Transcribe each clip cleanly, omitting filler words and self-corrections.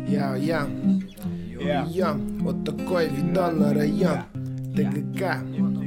Я, вот такой видон на район. ТГК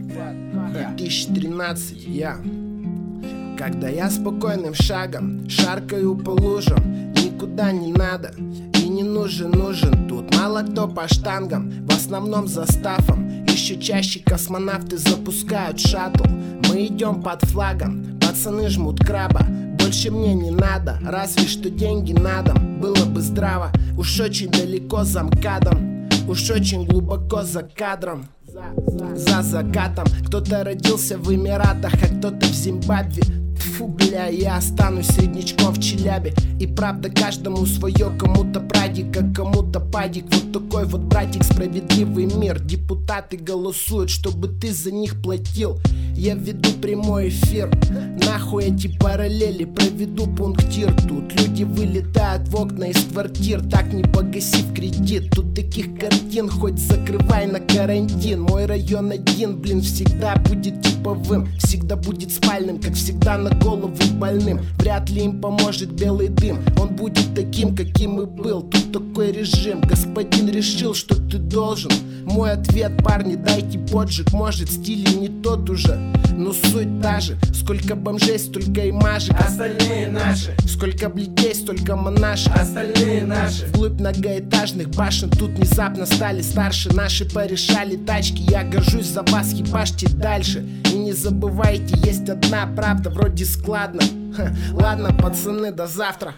2013. Когда я спокойным шагом шаркаю по лужам, никуда не надо и не нужен тут мало кто по штангам, в основном за стафом. Еще чаще космонавты запускают шаттл. Мы идем под флагом, пацаны жмут краба. Больше мне не надо, разве что деньги на дом. Было бы здраво, уж очень далеко за МКАДом, уж очень глубоко за кадром. За закатом кто-то родился в Эмиратах, а кто-то в Зимбабве. Фу, бля, я останусь среднячком в Челябе. И правда каждому свое, кому-то прадик, а кому-то падик. Вот такой вот братик, справедливый мир. Депутаты голосуют, чтобы ты за них платил. Я веду прямой эфир, нахуй эти параллели, проведу пунктир. Тут люди вылетают в окна из квартир, так не погасив кредит. Тут таких картин хоть закрывай на карантин. Мой район один, блин, всегда будет типовым, всегда будет спальным, как всегда на голову больным. Вряд ли им поможет белый дым, он будет таким, каким и был. Тут такой режим, господин решил, что ты должен. Мой ответ: парни, дайте поджиг, может стиль не тот уже, но суть та же. Сколько бомжей, столько и мажек, остальные наши. Сколько блядей, столько монашек, остальные наши. Вглубь многоэтажных башен тут внезапно стали старше. Наши порешали тачки, я горжусь за вас, ебашьте дальше. И не забывайте, есть одна правда, вроде складно. Ладно, пацаны, до завтра.